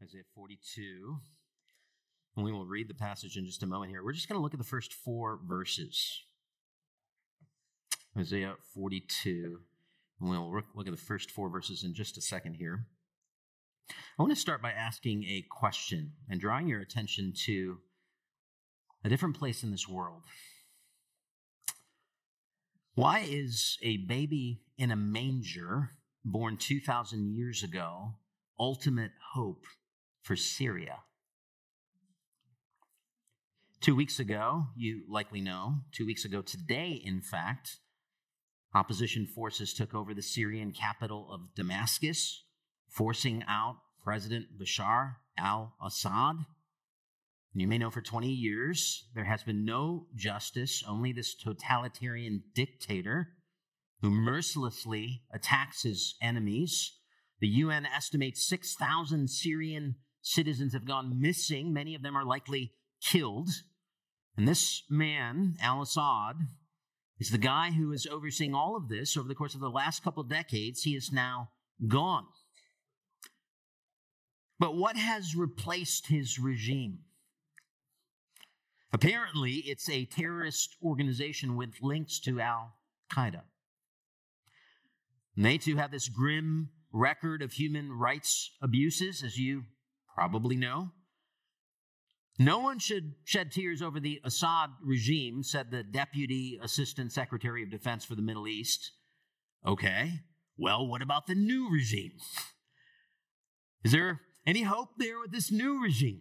Isaiah 42. And we will read the passage in just a moment here. We're just going to look at the first 4 verses. Isaiah 42. And we'll look at the first 4 verses in just a second here. I want to start by asking a question and drawing your attention to a different place in this world. Why is a baby in a manger born 2,000 years ago ultimate hope for Syria? 2 weeks ago, you likely know, 2 weeks ago today, in fact, opposition forces took over the Syrian capital of Damascus, forcing out President Bashar al-Assad. You may know for 20 years, there has been no justice, only this totalitarian dictator who mercilessly attacks his enemies. The UN estimates 6,000 Syrian citizens have gone missing. Many of them are likely killed. And this man, al-Assad, is the guy who is overseeing all of this over the course of the last couple of decades. He is now gone. But what has replaced his regime? Apparently, it's a terrorist organization with links to Al-Qaeda. And they too have this grim record of human rights abuses, as you probably know. No one should shed tears over the Assad regime, said the Deputy Assistant Secretary of Defense for the Middle East. Okay, well, what about the new regime? Is there any hope there with this new regime?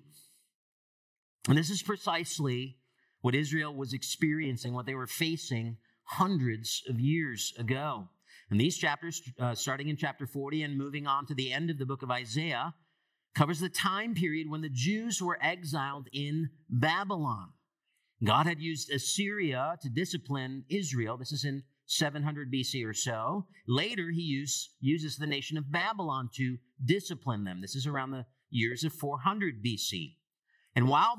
And this is precisely what Israel was experiencing, what they were facing hundreds of years ago. And these chapters, starting in chapter 40 and moving on to the end of the book of Isaiah, covers the time period when the Jews were exiled in Babylon. God had used Assyria to discipline Israel. This is in 700 BC or so. Later, he uses the nation of Babylon to discipline them. This is around the years of 400 BC. And while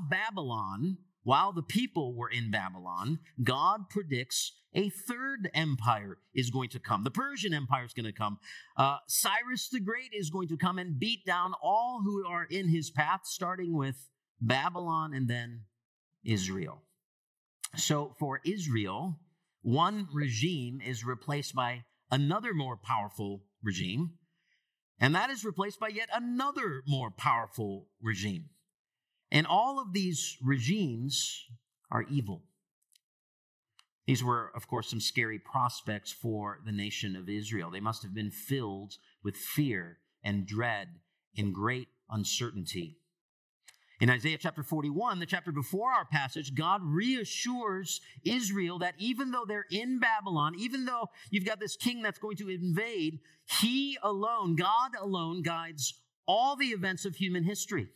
the people were in Babylon, God predicts a third empire is going to come. The Persian Empire is going to come. Cyrus the Great is going to come and beat down all who are in his path, starting with Babylon and then Israel. So for Israel, one regime is replaced by another more powerful regime, and that is replaced by yet another more powerful regime. And all of these regimes are evil. These were, of course, some scary prospects for the nation of Israel. They must have been filled with fear and dread and great uncertainty. In Isaiah chapter 41, the chapter before our passage, God reassures Israel that even though they're in Babylon, even though you've got this king that's going to invade, He alone, God alone, guides all the events of human history.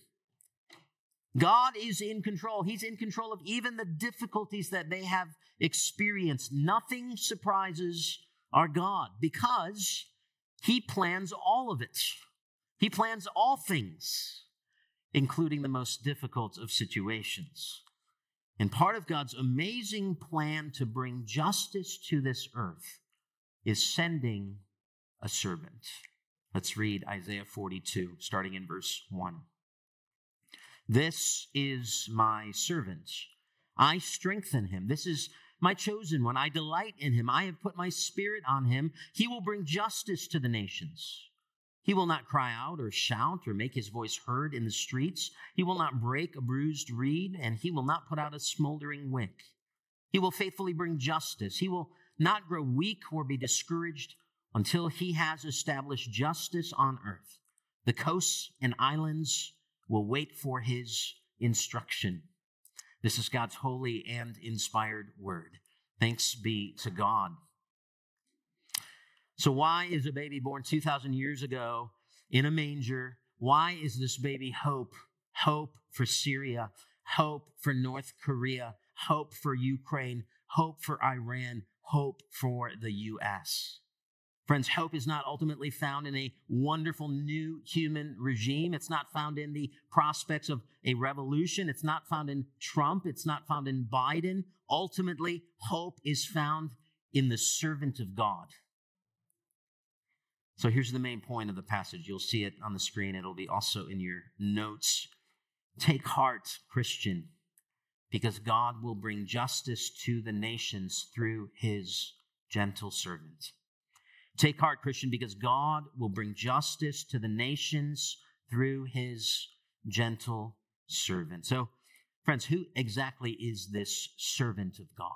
God is in control. He's in control of even the difficulties that they have experienced. Nothing surprises our God because He plans all of it. He plans all things, including the most difficult of situations. And part of God's amazing plan to bring justice to this earth is sending a servant. Let's read Isaiah 42, starting in verse 1. This is my servant. I strengthen him. This is my chosen one. I delight in him. I have put my spirit on him. He will bring justice to the nations. He will not cry out or shout or make his voice heard in the streets. He will not break a bruised reed, and he will not put out a smoldering wick. He will faithfully bring justice. He will not grow weak or be discouraged until he has established justice on earth. The coasts and islands will wait for his instruction. This is God's holy and inspired word. Thanks be to God. So why is a baby born 2,000 years ago in a manger? Why is this baby hope? Hope for Syria, hope for North Korea, hope for Ukraine, hope for Iran, hope for the U.S. Friends, hope is not ultimately found in a wonderful new human regime. It's not found in the prospects of a revolution. It's not found in Trump. It's not found in Biden. Ultimately, hope is found in the servant of God. So here's the main point of the passage. You'll see it on the screen. It'll be also in your notes. Take heart, Christian, because God will bring justice to the nations through his gentle servant. Take heart, Christian, because God will bring justice to the nations through his gentle servant. So, friends, who exactly is this servant of God?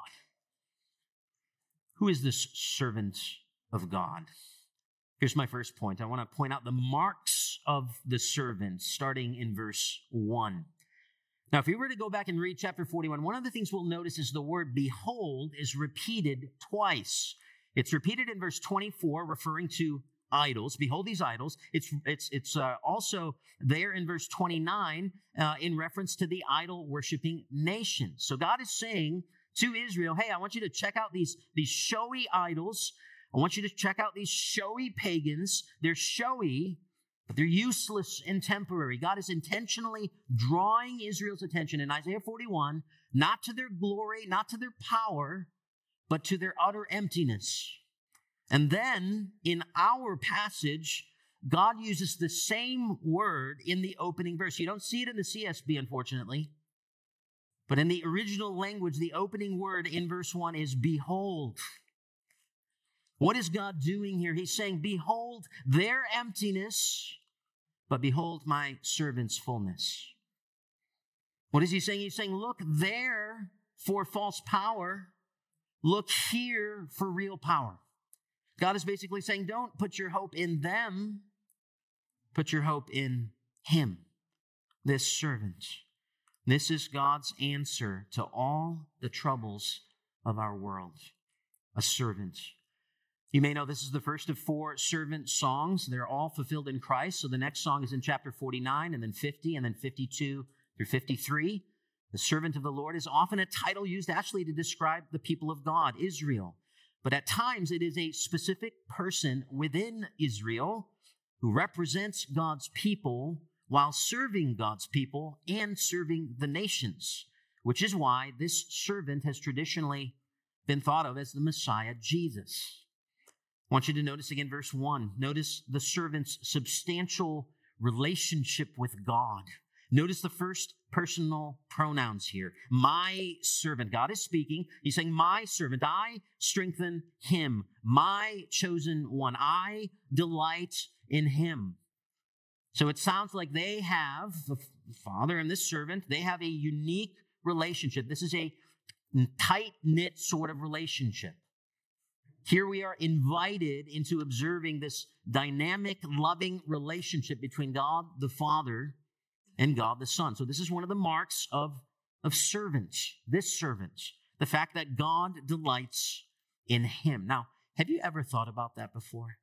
Who is this servant of God? Here's my first point. I want to point out the marks of the servant, starting in verse 1. Now, if you were to go back and read chapter 41, one of the things we'll notice is the word behold is repeated twice. It's repeated in verse 24, referring to idols. Behold these idols. It's also there in verse 29 in reference to the idol-worshiping nation. So God is saying to Israel, hey, I want you to check out these showy idols. I want you to check out these showy pagans. They're showy, but they're useless and temporary. God is intentionally drawing Israel's attention in Isaiah 41, not to their glory, not to their power, but to their utter emptiness. And then in our passage, God uses the same word in the opening verse. You don't see it in the CSB, unfortunately. But in the original language, the opening word in verse 1 is behold. What is God doing here? He's saying, behold their emptiness, but behold my servant's fullness. What is he saying? He's saying, look there for false power. Look here for real power. God is basically saying, don't put your hope in them. Put your hope in him, this servant. This is God's answer to all the troubles of our world. A servant. You may know this is the first of 4 servant songs. They're all fulfilled in Christ. So the next song is in chapter 49, and then 50, and then 52 through 53. The servant of the Lord is often a title used actually to describe the people of God, Israel. But at times it is a specific person within Israel who represents God's people while serving God's people and serving the nations, which is why this servant has traditionally been thought of as the Messiah, Jesus. I want you to notice again verse 1. Notice the servant's substantial relationship with God. Notice the first personal pronouns here. My servant. God is speaking. He's saying, my servant. I strengthen him. My chosen one. I delight in him. So it sounds like they have, the father and this servant, they have a unique relationship. This is a tight-knit sort of relationship. Here we are invited into observing this dynamic, loving relationship between God the Father and God the Son. So this is one of the marks of servants, this servant, the fact that God delights in him. Now, have you ever thought about that before?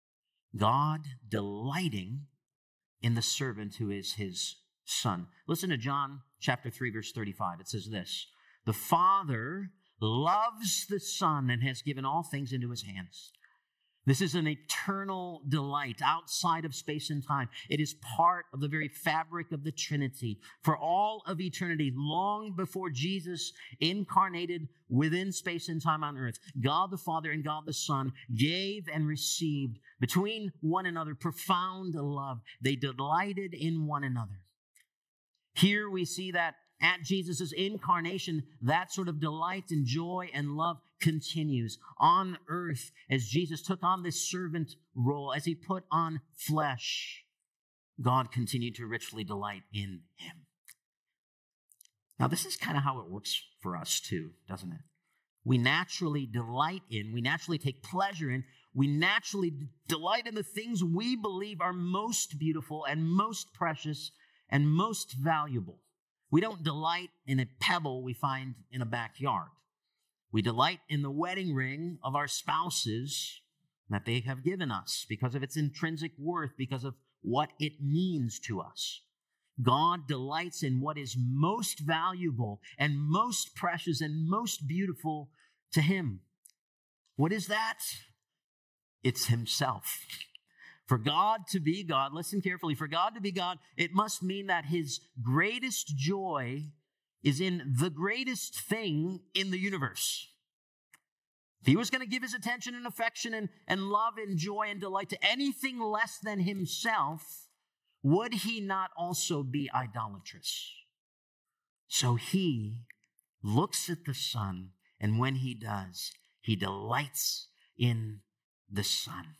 God delighting in the servant who is his son. Listen to John chapter 3, verse 35. It says this, the Father loves the Son and has given all things into his hands. This is an eternal delight outside of space and time. It is part of the very fabric of the Trinity. For all of eternity, long before Jesus incarnated within space and time on earth, God the Father and God the Son gave and received between one another profound love. They delighted in one another. Here we see that at Jesus' incarnation, that sort of delight and joy and love continues on earth as Jesus took on this servant role, as he put on flesh. God continued to richly delight in him. Now, this is kind of how it works for us too, doesn't it? We naturally delight in, we naturally take pleasure in, we naturally delight in the things we believe are most beautiful and most precious and most valuable. We don't delight in a pebble we find in a backyard. We delight in the wedding ring of our spouses that they have given us because of its intrinsic worth, because of what it means to us. God delights in what is most valuable and most precious and most beautiful to him. What is that? It's himself. For God to be God, listen carefully, for God to be God, it must mean that his greatest joy is in the greatest thing in the universe. If he was going to give his attention and affection and love and joy and delight to anything less than himself, would he not also be idolatrous? So he looks at the Son, and when he does, he delights in the Son.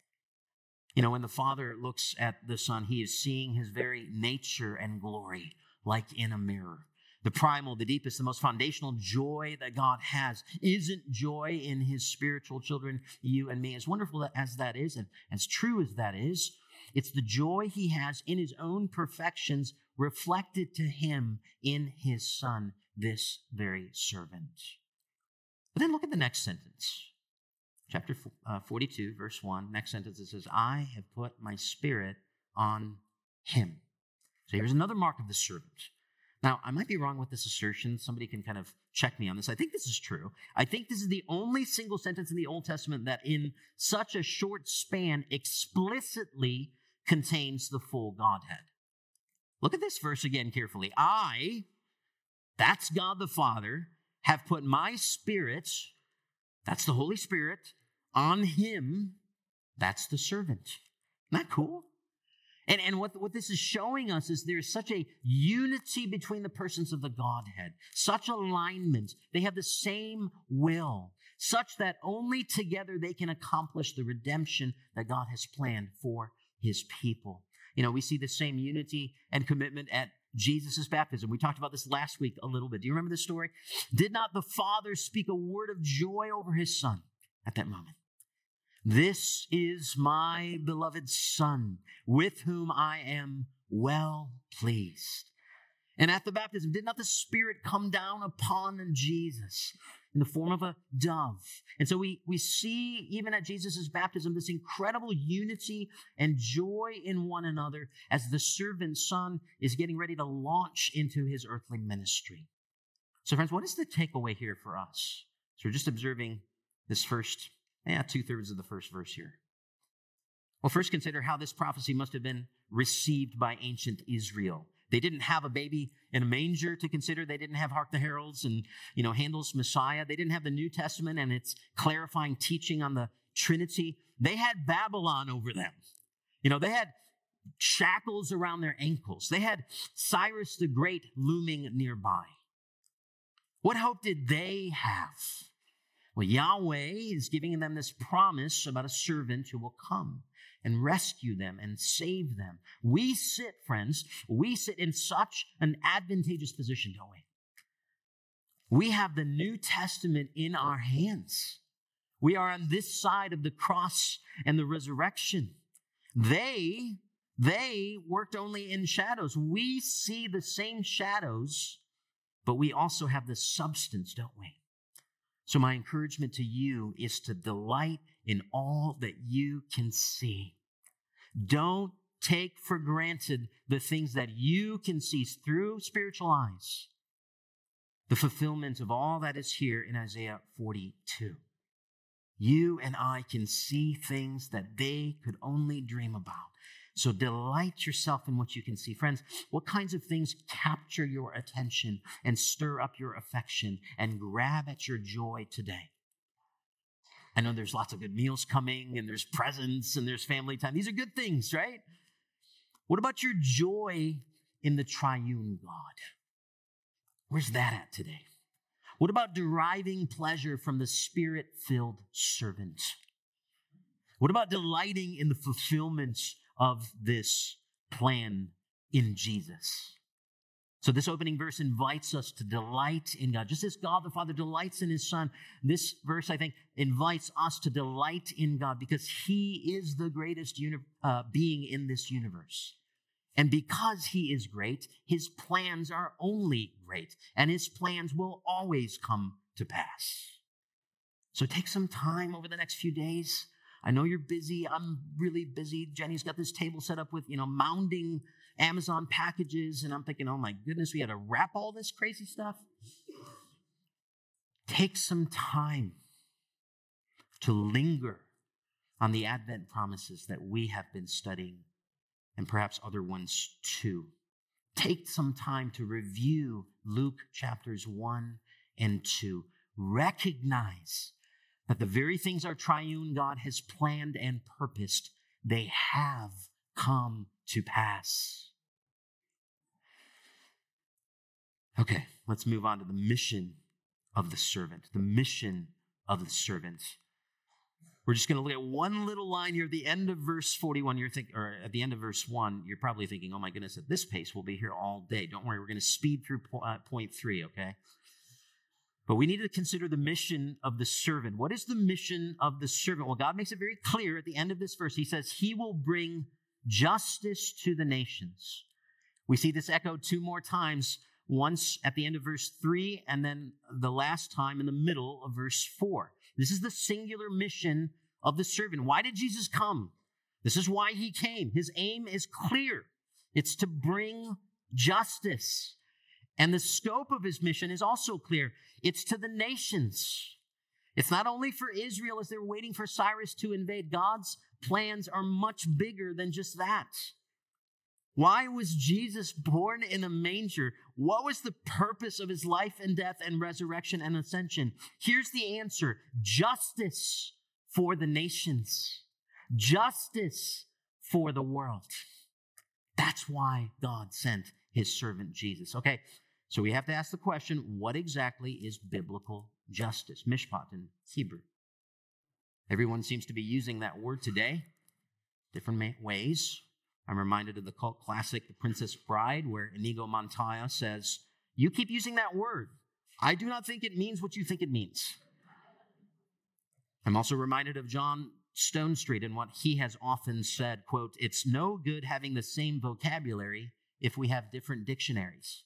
You know, when the Father looks at the Son, he is seeing his very nature and glory like in a mirror. The primal, the deepest, the most foundational joy that God has isn't joy in his spiritual children, you and me. As wonderful as that is, and as true as that is, it's the joy he has in his own perfections reflected to him in his Son, this very servant. But then look at the next sentence. Chapter 42, verse 1, next sentence, it says, I have put my Spirit on him. So here's another mark of the servant. Now, I might be wrong with this assertion. Somebody can kind of check me on this. I think this is true. I think this is the only single sentence in the Old Testament that in such a short span explicitly contains the full Godhead. Look at this verse again carefully. I, that's God the Father, have put my Spirit, that's the Holy Spirit, on him, that's the servant. Isn't that cool? And what this is showing us is there's such a unity between the persons of the Godhead, such alignment. They have the same will, such that only together they can accomplish the redemption that God has planned for his people. You know, we see the same unity and commitment at Jesus' baptism. We talked about this last week a little bit. Do you remember this story? Did not the Father speak a word of joy over his Son at that moment? This is my beloved Son, with whom I am well pleased. And at the baptism, did not the Spirit come down upon Jesus in the form of a dove? And so we see, even at Jesus' baptism, this incredible unity and joy in one another as the servant son is getting ready to launch into his earthly ministry. So friends, what is the takeaway here for us? So we're just observing this first 2/3 of the first verse here. Well, first consider how this prophecy must have been received by ancient Israel. They didn't have a baby in a manger to consider. They didn't have Hark the Heralds and, Handel's Messiah. They didn't have the New Testament and its clarifying teaching on the Trinity. They had Babylon over them. They had shackles around their ankles. They had Cyrus the Great looming nearby. What hope did they have? Well, Yahweh is giving them this promise about a servant who will come and rescue them and save them. We sit in such an advantageous position, don't we? We have the New Testament in our hands. We are on this side of the cross and the resurrection. They worked only in shadows. We see the same shadows, but we also have the substance, don't we? So my encouragement to you is to delight in all that you can see. Don't take for granted the things that you can see through spiritual eyes. The fulfillment of all that is here in Isaiah 42. You and I can see things that they could only dream about. So delight yourself in what you can see. Friends, what kinds of things capture your attention and stir up your affection and grab at your joy today? I know there's lots of good meals coming and there's presents and there's family time. These are good things, right? What about your joy in the triune God? Where's that at today? What about deriving pleasure from the Spirit-filled servant? What about delighting in the fulfillment of this plan in Jesus? So this opening verse invites us to delight in God. Just as God the Father delights in his Son, this verse, I think, invites us to delight in God because he is the greatest being in this universe. And because he is great, his plans are only great, and his plans will always come to pass. So take some time over the next few days. I know you're busy. I'm really busy. Jenny's got this table set up with, mounding Amazon packages. And I'm thinking, oh my goodness, we had to wrap all this crazy stuff. Take some time to linger on the Advent promises that we have been studying, and perhaps other ones too. Take some time to review Luke chapters 1 and 2. Recognize that the very things our triune God has planned and purposed, they have come to pass. Okay, let's move on to the mission of the servant. The mission of the servant. We're just going to look at one little line here at the end of verse 41. Or at the end of verse 1, you're probably thinking, oh my goodness, at this pace, we'll be here all day. Don't worry, we're going to speed through point 3, okay? But we need to consider the mission of the servant. What is the mission of the servant? Well, God makes it very clear at the end of this verse. He says, he will bring justice to the nations. We see this echoed 2 more times, once at the end of verse 3, and then the last time in the middle of verse 4. This is the singular mission of the servant. Why did Jesus come? This is why he came. His aim is clear. It's to bring justice. And the scope of his mission is also clear. It's to the nations. It's not only for Israel as they're waiting for Cyrus to invade. God's plans are much bigger than just that. Why was Jesus born in a manger? What was the purpose of his life and death and resurrection and ascension? Here's the answer. Justice for the nations. Justice for the world. That's why God sent his servant Jesus. Okay, so we have to ask the question, what exactly is biblical justice? Mishpat in Hebrew. Everyone seems to be using that word today, different ways. I'm reminded of the cult classic, The Princess Bride, where Inigo Montoya says, you keep using that word. I do not think it means what you think it means. I'm also reminded of John Stonestreet and what he has often said, quote, it's no good having the same vocabulary if we have different dictionaries.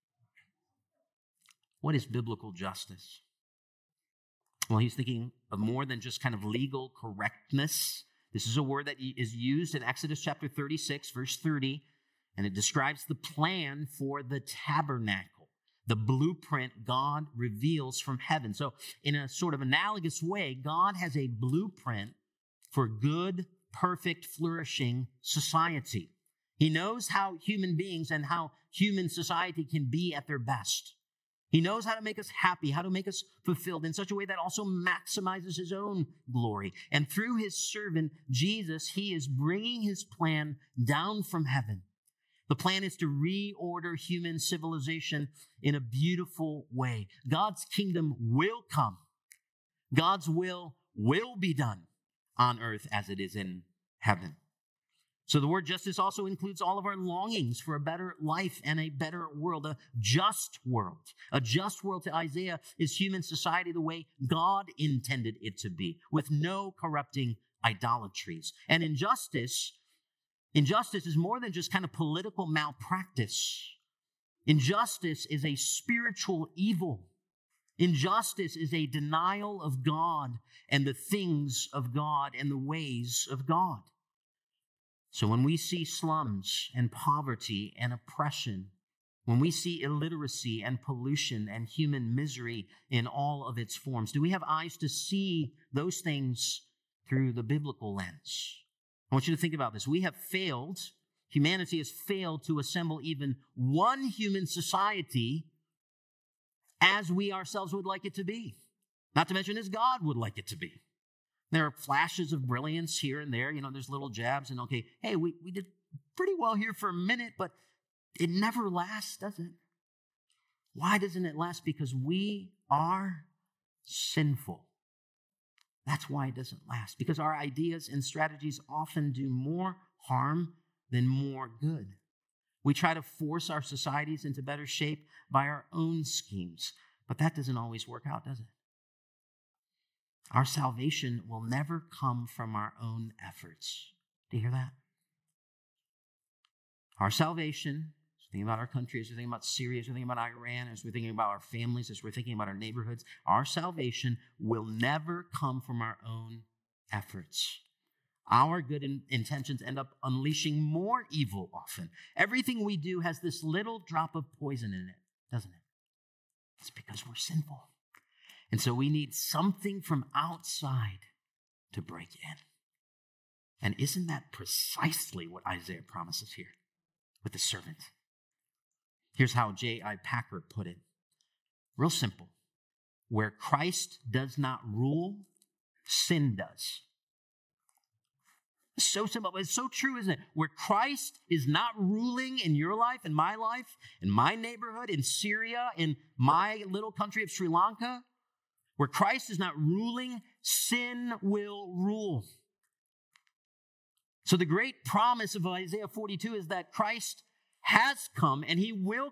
What is biblical justice? Well, he's thinking of more than just kind of legal correctness. This is a word that is used in Exodus chapter 36, verse 30, and it describes the plan for the tabernacle, the blueprint God reveals from heaven. So in a sort of analogous way, God has a blueprint for good, perfect, flourishing society. He knows how human beings and how human society can be at their best. He knows how to make us happy, how to make us fulfilled in such a way that also maximizes his own glory. And through his servant, Jesus, he is bringing his plan down from heaven. The plan is to reorder human civilization in a beautiful way. God's kingdom will come. God's will be done on earth as it is in heaven. So the word justice also includes all of our longings for a better life and a better world, a just world. A just world to Isaiah is human society the way God intended it to be, with no corrupting idolatries. And injustice is more than just kind of political malpractice. Injustice is a spiritual evil. Injustice is a denial of God and the things of God and the ways of God. So when we see slums and poverty and oppression, when we see illiteracy and pollution and human misery in all of its forms, do we have eyes to see those things through the biblical lens? I want you to think about this. Humanity has failed to assemble even one human society as we ourselves would like it to be. Not to mention as God would like it to be. There are flashes of brilliance here and there. There's little jabs and okay, hey, we did pretty well here for a minute, but it never lasts, does it? Why doesn't it last? Because we are sinful. That's why it doesn't last. Because our ideas and strategies often do more harm than more good. We try to force our societies into better shape by our own schemes, but that doesn't always work out, does it? Our salvation will never come from our own efforts. Do you hear that? Our salvation, as we're thinking about our country, as we're thinking about Syria, as we're thinking about Iran, as we're thinking about our families, as we're thinking about our neighborhoods, our salvation will never come from our own efforts. Our good intentions end up unleashing more evil often. Everything we do has this little drop of poison in it, doesn't it? It's because we're sinful. And so we need something from outside to break in. And isn't that precisely what Isaiah promises here with the servant? Here's how J.I. Packer put it. Real simple. Where Christ does not rule, sin does. It's so simple, but it's so true, isn't it? Where Christ is not ruling in your life, in my neighborhood, in Syria, in my little country of Sri Lanka, where Christ is not ruling, sin will rule. So the great promise of Isaiah 42 is that Christ has come and he will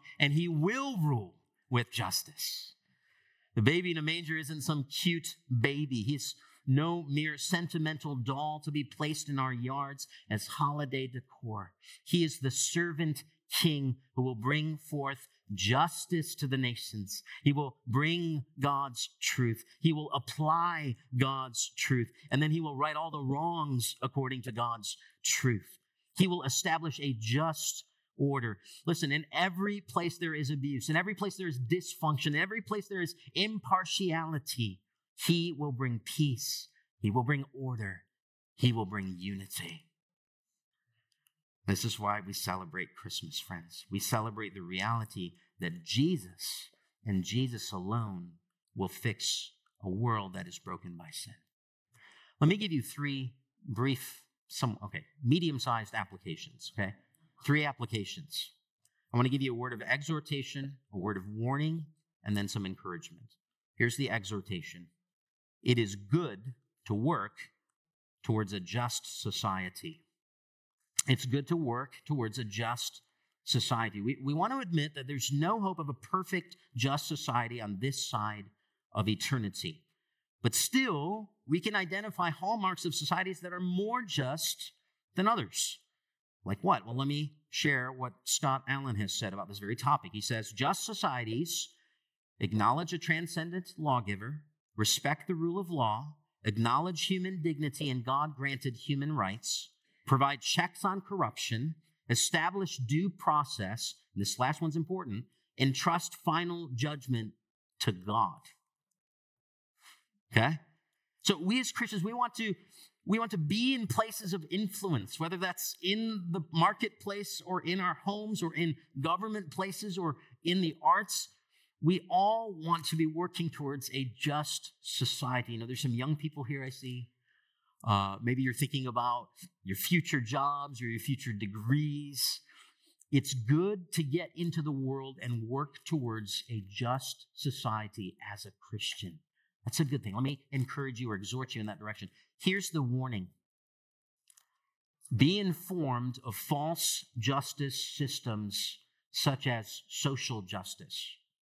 rule with justice. The baby in a manger isn't some cute baby. He's no mere sentimental doll to be placed in our yards as holiday decor. He is the servant king who will bring forth justice to the nations. He will bring God's truth. He will apply God's truth. And then he will right all the wrongs according to God's truth. He will establish a just order. Listen, in every place there is abuse, in every place there is dysfunction, in every place there is impartiality, he will bring peace. He will bring order. He will bring unity. This is why we celebrate Christmas, friends. We celebrate the reality that Jesus and Jesus alone will fix a world that is broken by sin. Let me give you three brief, medium-sized applications, okay? 3 applications. I want to give you a word of exhortation, a word of warning, and then some encouragement. Here's the exhortation. It is good to work towards a just society. It's good to work towards a just society. We want to admit that there's no hope of a perfect, just society on this side of eternity. But still, we can identify hallmarks of societies that are more just than others. Like what? Well, let me share what Scott Allen has said about this very topic. He says, just societies acknowledge a transcendent lawgiver, respect the rule of law, acknowledge human dignity and God-granted human rights, provide checks on corruption, establish due process, and this last one's important, entrust final judgment to God. Okay? So we as Christians, we want to be in places of influence, whether that's in the marketplace or in our homes or in government places or in the arts. We all want to be working towards a just society. You know, there's some young people here I see. Maybe you're thinking about your future jobs or your future degrees. It's good to get into the world and work towards a just society as a Christian. That's a good thing. Let me encourage you or exhort you in that direction. Here's the warning. Be informed of false justice systems such as social justice.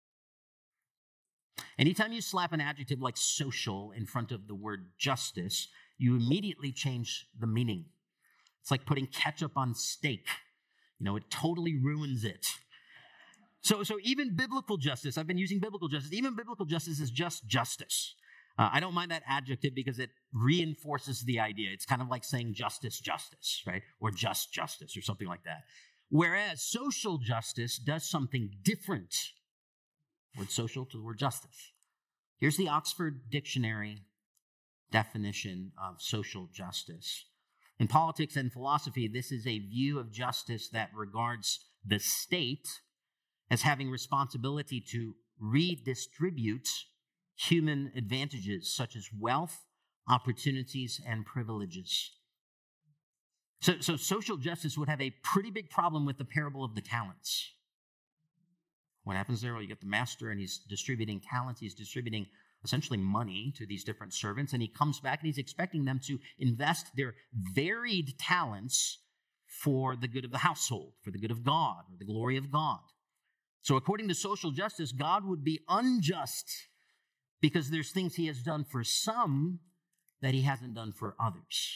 Anytime you slap an adjective like social in front of the word justice, you immediately change the meaning. It's like putting ketchup on steak. You know, it totally ruins it. So even biblical justice, I've been using biblical justice, even biblical justice is just justice. I don't mind that adjective because it reinforces the idea. It's kind of like saying justice, right? Or just justice or something like that. Whereas social justice does something different. Word social to the word justice. Here's the Oxford Dictionary definition of social justice. In politics and philosophy, this is a view of justice that regards the state as having responsibility to redistribute human advantages such as wealth, opportunities, and privileges. So social justice would have a pretty big problem with the parable of the talents. What happens there? Well, you get the master and he's distributing talents. He's distributing essentially money to these different servants, and he comes back and he's expecting them to invest their varied talents for the good of the household, for the good of God, or the glory of God. So according to social justice, God would be unjust because there's things he has done for some that he hasn't done for others.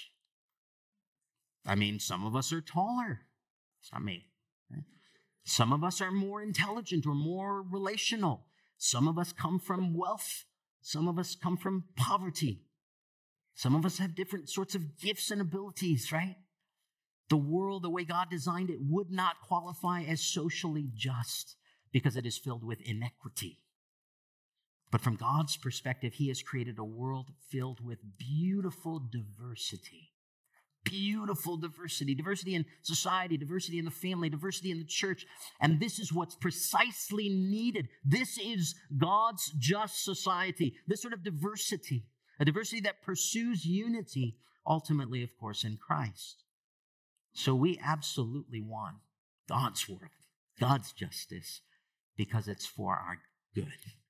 I mean, some of us are taller. It's not me. Right? Some of us are more intelligent or more relational. Some of us come from wealth. Some of us come from poverty. Some of us have different sorts of gifts and abilities, right? The world, the way God designed it, would not qualify as socially just because it is filled with inequity. But from God's perspective, he has created a world filled with beautiful diversity. Beautiful diversity. Diversity in society, diversity in the family, diversity in the church. And this is what's precisely needed. This is God's just society. This sort of diversity. a diversity that pursues unity, ultimately, of course, in Christ. So we absolutely want God's work, God's justice, because it's for our good.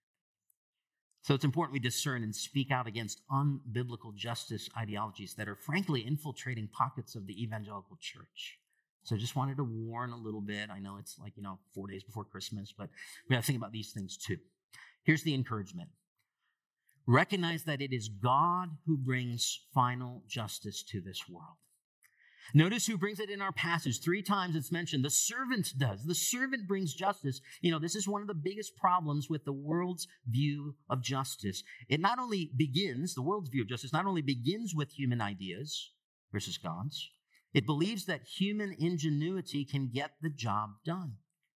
So it's important we discern and speak out against unbiblical justice ideologies that are frankly infiltrating pockets of the evangelical church. So I just wanted to warn a little bit. I know it's 4 days before Christmas, but we got to think about these things too. Here's the encouragement. Recognize that it is God who brings final justice to this world. Notice who brings it in our passage. 3 times it's mentioned. The servant does. The servant brings justice. This is one of the biggest problems with the world's view of justice. It not only begins, the world's view of justice not only begins with human ideas versus God's, it believes that human ingenuity can get the job done.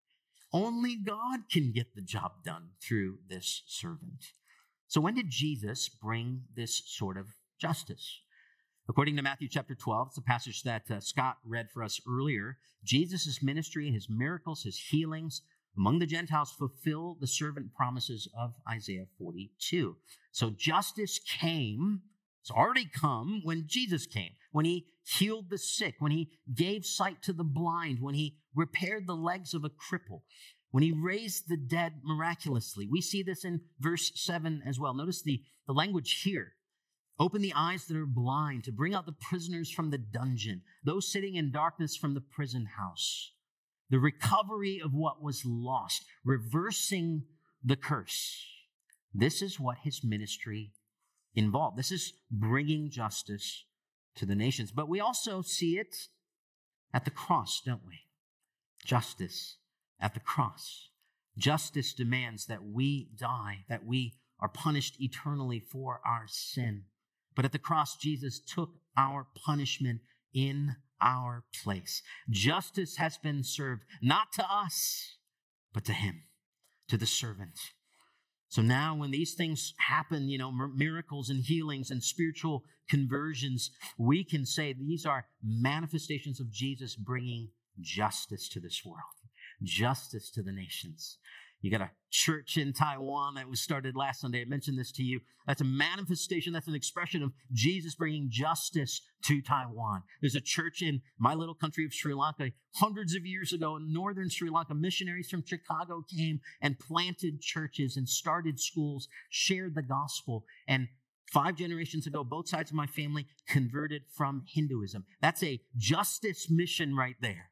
Only God can get the job done through this servant. So when did Jesus bring this sort of justice? According to Matthew chapter 12, it's a passage that Scott read for us earlier. Jesus' ministry, his miracles, his healings among the Gentiles fulfill the servant promises of Isaiah 42. So justice came, it's already come when Jesus came, when he healed the sick, when he gave sight to the blind, when he repaired the legs of a cripple, when he raised the dead miraculously. We see this in verse 7 as well. Notice the language here. Open the eyes that are blind, to bring out the prisoners from the dungeon, those sitting in darkness from the prison house. The recovery of what was lost, reversing the curse. This is what his ministry involved. This is bringing justice to the nations. But we also see it at the cross, don't we? Justice at the cross. Justice demands that we die, that we are punished eternally for our sin. But at the cross, Jesus took our punishment in our place. Justice has been served, not to us, but to him, to the servant. So now when these things happen, miracles and healings and spiritual conversions, we can say these are manifestations of Jesus bringing justice to this world, justice to the nations. You got a church in Taiwan that was started last Sunday. I mentioned this to you. That's a manifestation. That's an expression of Jesus bringing justice to Taiwan. There's a church in my little country of Sri Lanka. Hundreds of years ago in northern Sri Lanka, missionaries from Chicago came and planted churches and started schools, shared the gospel. And 5 generations ago, both sides of my family converted from Hinduism. That's a justice mission right there.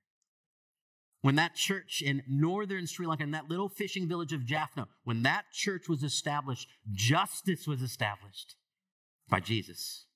When that church in northern Sri Lanka, in that little fishing village of Jaffna, when that church was established, justice was established by Jesus.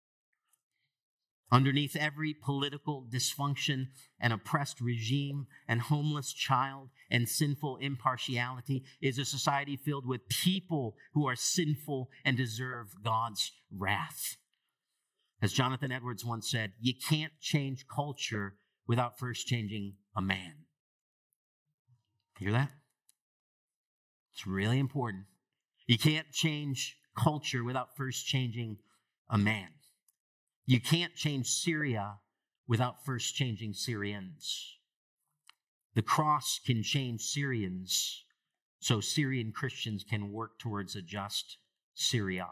Underneath every political dysfunction and oppressed regime and homeless child and sinful impartiality is a society filled with people who are sinful and deserve God's wrath. As Jonathan Edwards once said, you can't change culture without first changing a man. Hear that? It's really important. You can't change culture without first changing a man. You can't change Syria without first changing Syrians. The cross can change Syrians so Syrian Christians can work towards a just Syria.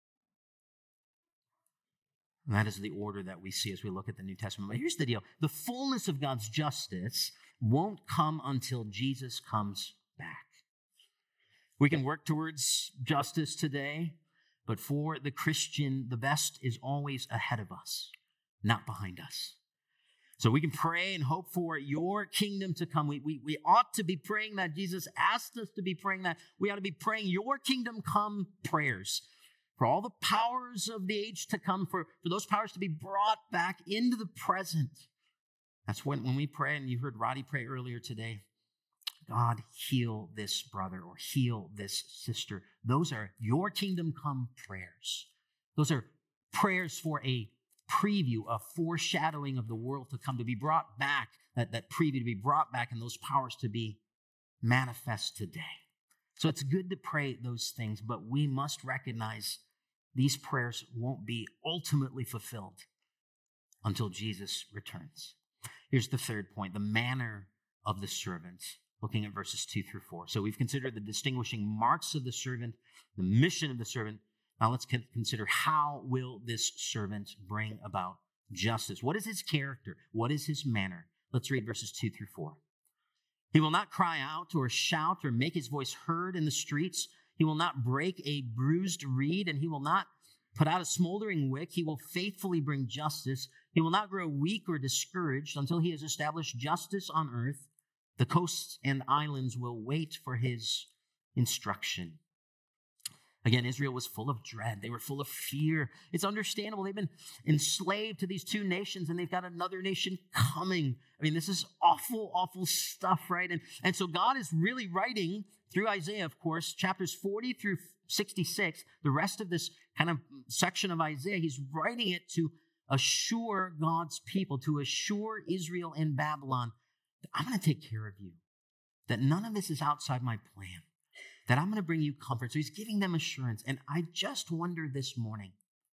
And that is the order that we see as we look at the New Testament. But here's the deal. The fullness of God's justice won't come until Jesus comes back. We can work towards justice today, but for the Christian, the best is always ahead of us, not behind us. So we can pray and hope for your kingdom to come. We ought to be praying that. Jesus asked us to be praying that. We ought to be praying your kingdom come prayers. For all the powers of the age to come, for those powers to be brought back into the present. That's when we pray, and you heard Roddy pray earlier today, God, heal this brother or heal this sister. Those are your kingdom come prayers. Those are prayers for a preview, a foreshadowing of the world to come, to be brought back, that preview to be brought back, and those powers to be manifest today. So it's good to pray those things, but we must recognize these prayers won't be ultimately fulfilled until Jesus returns. Here's the third point, the manner of the servant, looking at verses 2 through 4. So we've considered the distinguishing marks of the servant, the mission of the servant. Now let's consider, how will this servant bring about justice? What is his character? What is his manner? Let's read verses 2 through 4. He will not cry out or shout or make his voice heard in the streets. He will not break a bruised reed, and he will not put out a smoldering wick. He will faithfully bring justice. He will not grow weak or discouraged until he has established justice on earth. The coasts and islands will wait for his instruction. Again, Israel was full of dread. They were full of fear. It's understandable. They've been enslaved to these two nations, and they've got another nation coming. I mean, this is awful, awful stuff, right? And so God is really writing through Isaiah, of course, chapters 40 through 66, the rest of this kind of section of Isaiah, he's writing it to assure God's people, to assure Israel and Babylon, that I'm going to take care of you, that none of this is outside my plan, that I'm going to bring you comfort. So he's giving them assurance. And I just wonder this morning,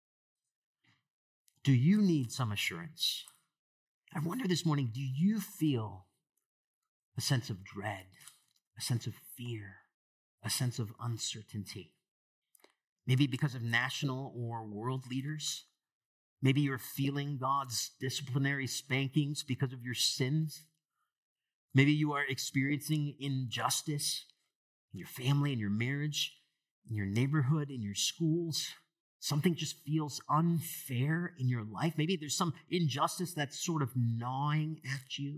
do you need some assurance? I wonder this morning, do you feel a sense of dread, a sense of fear, a sense of uncertainty? Maybe because of national or world leaders. Maybe you're feeling God's disciplinary spankings because of your sins. Maybe you are experiencing injustice in your family, in your marriage, in your neighborhood, in your schools. Something just feels unfair in your life. Maybe there's some injustice that's sort of gnawing at you.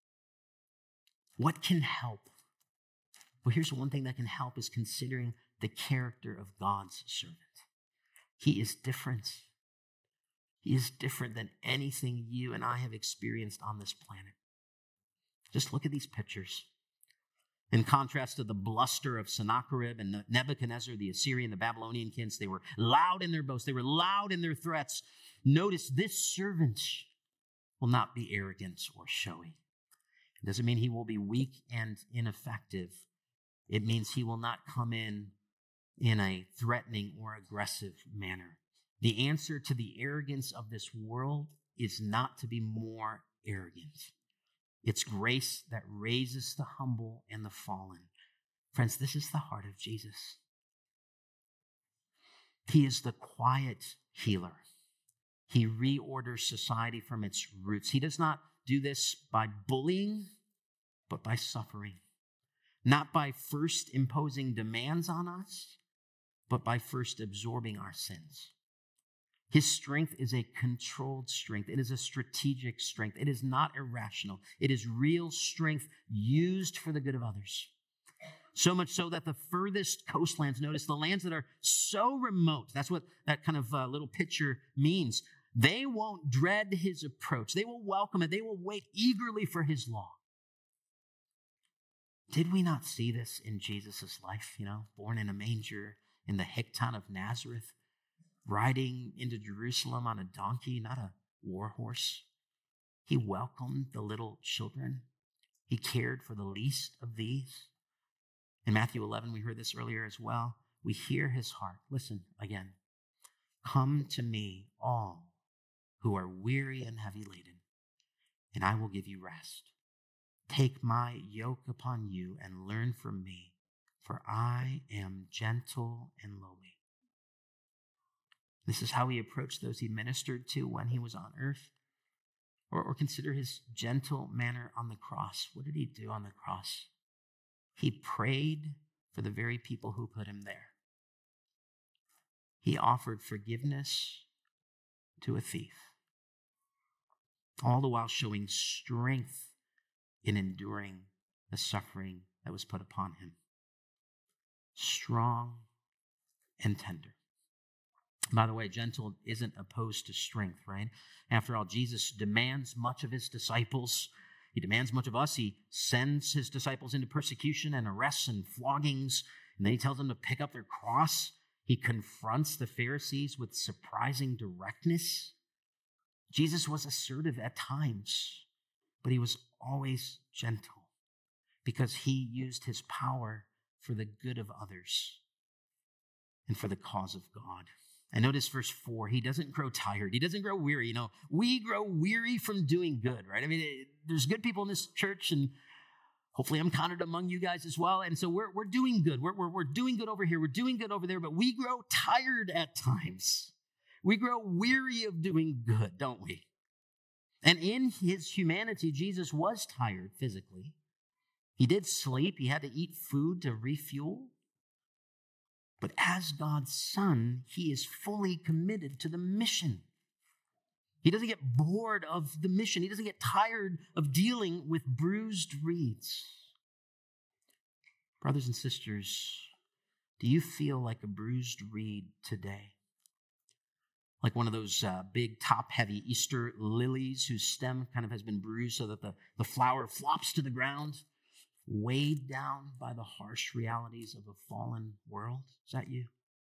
What can help? Well, here's one thing that can help, is considering the character of God's servant. He is different. He is different than anything you and I have experienced on this planet. Just look at these pictures. In contrast to the bluster of Sennacherib and Nebuchadnezzar, the Assyrian, the Babylonian kings, they were loud in their boasts. They were loud in their threats. Notice this servant will not be arrogant or showy. It doesn't mean he will be weak and ineffective. It means he will not come in a threatening or aggressive manner. The answer to the arrogance of this world is not to be more arrogant. It's grace that raises the humble and the fallen. Friends, this is the heart of Jesus. He is the quiet healer. He reorders society from its roots. He does not do this by bullying, but by suffering. Not by first imposing demands on us, but by first absorbing our sins. His strength is a controlled strength. It is a strategic strength. It is not irrational. It is real strength used for the good of others. So much so that the furthest coastlands, notice the lands that are so remote, that's what that kind of little picture means. They won't dread his approach. They will welcome it. They will wait eagerly for his law. Did we not see this in Jesus' life? Born in a manger in the hick town of Nazareth, riding into Jerusalem on a donkey, not a war horse. He welcomed the little children. He cared for the least of these. In Matthew 11, we heard this earlier as well. We hear his heart. Listen again. Come to me, all who are weary and heavy laden, and I will give you rest. Take my yoke upon you and learn from me, for I am gentle and lowly. This is how he approached those he ministered to when he was on earth. Or consider his gentle manner on the cross. What did he do on the cross? He prayed for the very people who put him there. He offered forgiveness to a thief, all the while showing strength in enduring the suffering that was put upon him. Strong and tender. By the way, gentle isn't opposed to strength, right? After all, Jesus demands much of his disciples. He demands much of us. He sends his disciples into persecution and arrests and floggings, and then he tells them to pick up their cross. He confronts the Pharisees with surprising directness. Jesus was assertive at times, but he was always gentle because he used his power for the good of others and for the cause of God. And notice verse 4, he doesn't grow tired. He doesn't grow weary. We grow weary from doing good, right? I mean, there's good people in this church, and Hopefully I'm counted among you guys as well. And so we're doing good. We're doing good over here. We're doing good over there, but we grow tired at times. We grow weary of doing good, don't we? And in his humanity, Jesus was tired physically. He did sleep. He had to eat food to refuel. But as God's Son, he is fully committed to the mission. He doesn't get bored of the mission. He doesn't get tired of dealing with bruised reeds. Brothers and sisters, do you feel like a bruised reed today? Like one of those big top-heavy Easter lilies whose stem kind of has been bruised so that the flower flops to the ground, weighed down by the harsh realities of a fallen world? Is that you?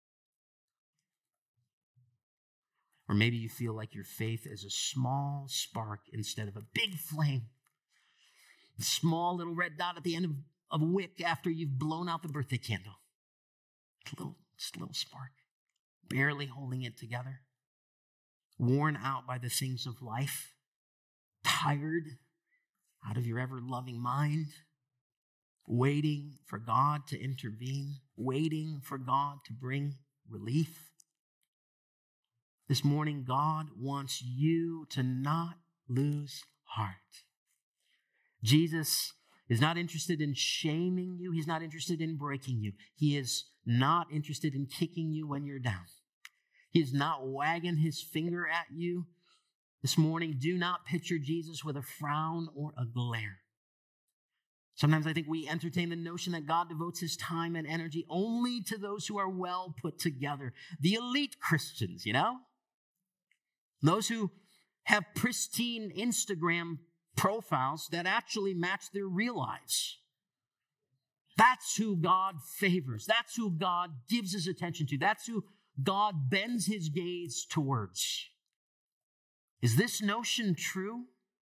Or maybe you feel like your faith is a small spark instead of a big flame. A small little red dot at the end of a wick after you've blown out the birthday candle. Just a little spark, barely holding it together. Worn out by the things of life. Tired out of your ever-loving mind. Waiting for God to intervene. Waiting for God to bring relief. This morning, God wants you to not lose heart. Jesus is not interested in shaming you. He's not interested in breaking you. He is not interested in kicking you when you're down. He is not wagging his finger at you. This morning, do not picture Jesus with a frown or a glare. Sometimes I think we entertain the notion that God devotes his time and energy only to those who are well put together. The elite Christians, Those who have pristine Instagram profiles that actually match their real lives. That's who God favors. That's who God gives his attention to. That's who God bends his gaze towards. Is this notion true?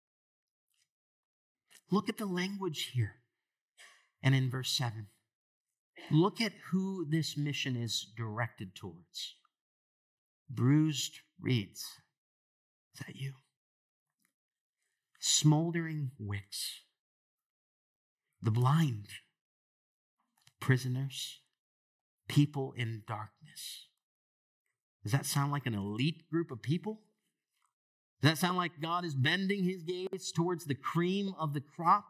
Look at the language here and in verse 7. Look at who this mission is directed towards. Bruised reeds. Is that you? Smoldering wicks. The blind. Prisoners. People in darkness. Does that sound like an elite group of people? Does that sound like God is bending his gaze towards the cream of the crop?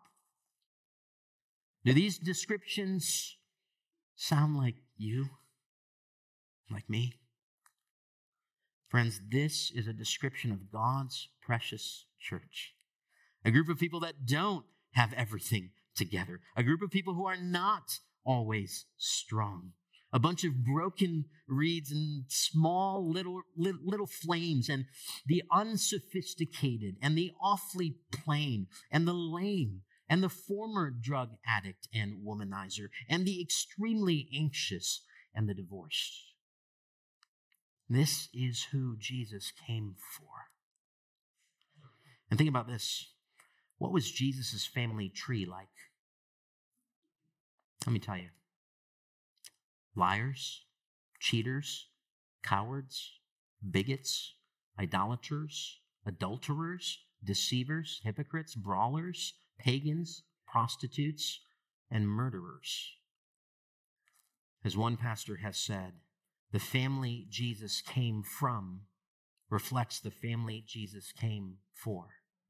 Do these descriptions sound like you? Like me? Friends, this is a description of God's precious church. A group of people that don't have everything together. A group of people who are not always strong. A bunch of broken reeds and small little flames, and the unsophisticated and the awfully plain and the lame and the former drug addict and womanizer and the extremely anxious and the divorced. This is who Jesus came for. And think about this. What was Jesus' family tree like? Let me tell you. Liars, cheaters, cowards, bigots, idolaters, adulterers, deceivers, hypocrites, brawlers, pagans, prostitutes, and murderers. As one pastor has said, the family Jesus came from reflects the family Jesus came for.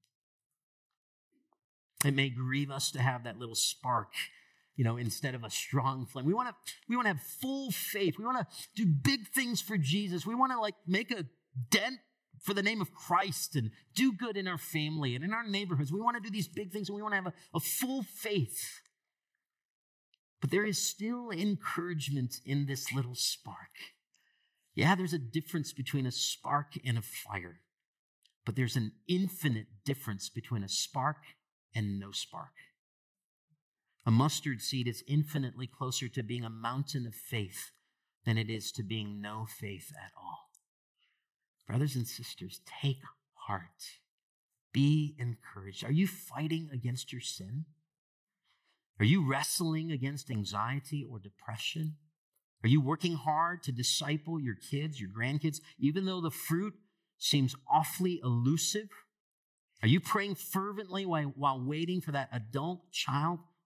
It may grieve us to have that little spark, instead of a strong flame. We want to have full faith. We want to do big things for Jesus. We want to make a dent for the name of Christ and do good in our family and in our neighborhoods. We want to do these big things and we want to have a full faith. But there is still encouragement in this little spark. Yeah, there's a difference between a spark and a fire, but there's an infinite difference between a spark and no spark. A mustard seed is infinitely closer to being a mountain of faith than it is to being no faith at all. Brothers and sisters, take heart. Be encouraged. Are you fighting against your sin? Are you wrestling against anxiety or depression? Are you working hard to disciple your kids, your grandkids, even though the fruit seems awfully elusive? Are you praying fervently while waiting for that adult child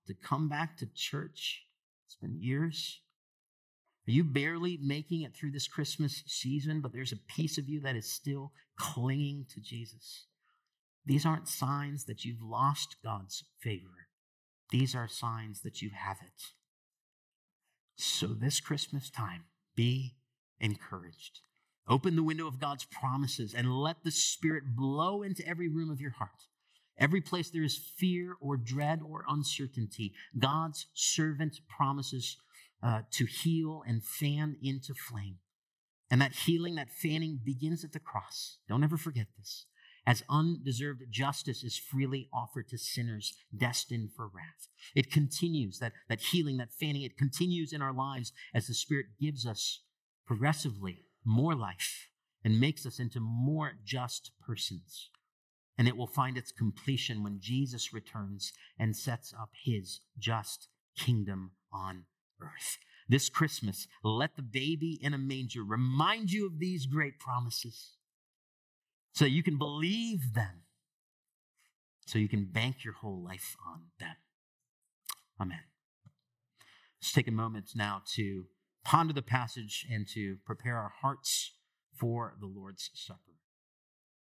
to come back to church? It's been years. Are you barely making it through this Christmas season, but there's a piece of you that is still clinging to Jesus? These aren't signs that you've lost God's favor. These are signs that you have it. So this Christmas time, be encouraged. Open the window of God's promises and let the Spirit blow into every room of your heart. Every place there is fear or dread or uncertainty, God's servant promises to heal and fan into flame. And that healing, that fanning begins at the cross. Don't ever forget this. As undeserved justice is freely offered to sinners destined for wrath. It continues, that healing, that fanning, it continues in our lives as the Spirit gives us progressively more life and makes us into more just persons. And it will find its completion when Jesus returns and sets up his just kingdom on earth. This Christmas, let the baby in a manger remind you of these great promises so you can believe them, so you can bank your whole life on them. Amen. Let's take a moment now to ponder the passage and to prepare our hearts for the Lord's Supper.